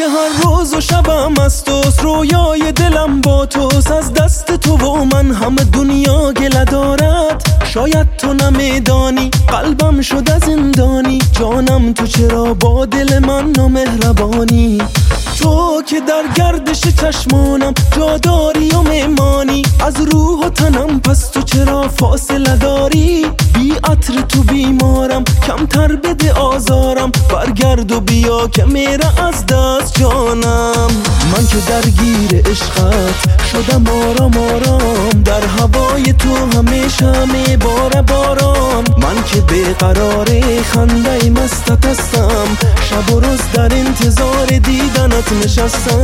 هر روز و شبم از توست، رویای دلم با توست، از دست تو و من همه دنیا گله دارد. شاید تو نمیدانی قلبم شده زندانی، جانم تو چرا با دل من نامهربانی. تو که در گردش چشمانم جا داری و میمانی، از روح و تنم پس تو چرا فاصله داری؟ بی عطر تو بیمارم، کمتر بده آزارم، برگرد و بیا که میره از دست جانم. من که درگیر عشقت شدم آرام آرام، در هوای تو همیشه میباره باران. من که بیقرار خنده مستت هستم، شب و روز در انتظار دیدنت نشستم.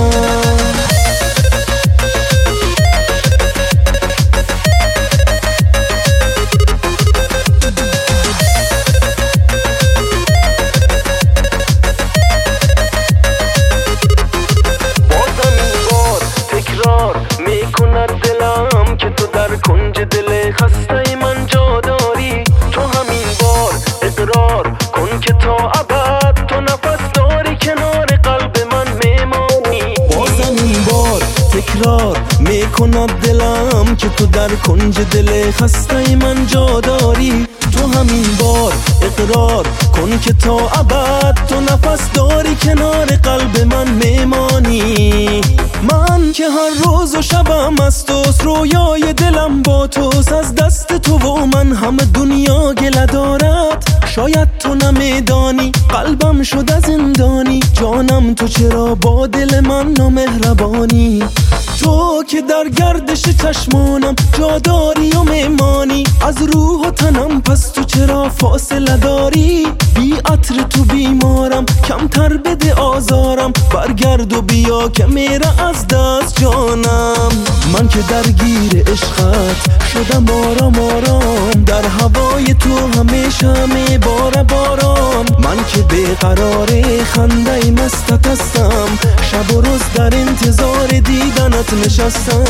میکند دلم که تو در کنج دل خسته من جا داری. تو همین بار اقرار کن که تا ابد تو نفس داری، کنار قلب من میمانی. بازم این بار تکرار میکند دلم که تو در کنج دل خسته من جا داری. تو همین بار اقرار کن که تا ابد تو نفس داری، کنار قلب من میمانی. من که هر روز و شبم از توست، رویای دلم با توست، از دست تو و من همه دنیا گله دارد. شاید تو نمیدانی قلبم شده زندانی، جانم تو چرا با دل من نامهربانی. تو که در گردش چشمانم جا داری و میمانی، از روح و تنم پس تو چرا فاصله داری؟ بی عطر تو بیمارم، کمتر بده آزارم، برگرد و بیا که میره از دست جانم. من که درگیر عشقت شدم آرام آرام، در هوای تو همیشه میباره باران. من که بیقرار خنده مستت هستم، شب و روز در انتظار دیدنت نشستم.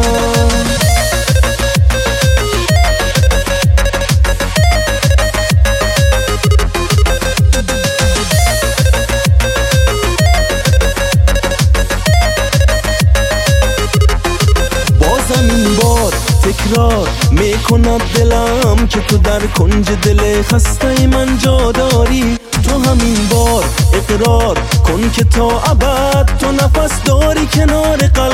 این بار تکرار میکند دلم که تو در کنج دل خسته من جا داری. تو همین بار اقرار کن که تا ابد تو نفس داری، کنار قلب